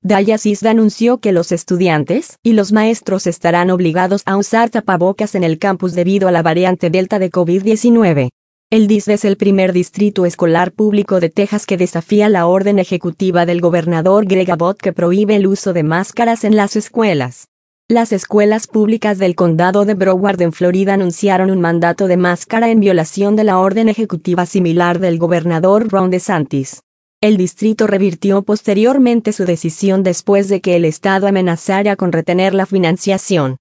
DICES anunció que los estudiantes y los maestros estarán obligados a usar tapabocas en el campus debido a la variante Delta de COVID-19. El DICE es el primer distrito escolar público de Texas que desafía la orden ejecutiva del gobernador Greg Abbott que prohíbe el uso de máscaras en las escuelas. Las escuelas públicas del condado de Broward en Florida anunciaron un mandato de máscara en violación de la orden ejecutiva similar del gobernador Ron DeSantis. El distrito revirtió posteriormente su decisión después de que el estado amenazara con retener la financiación.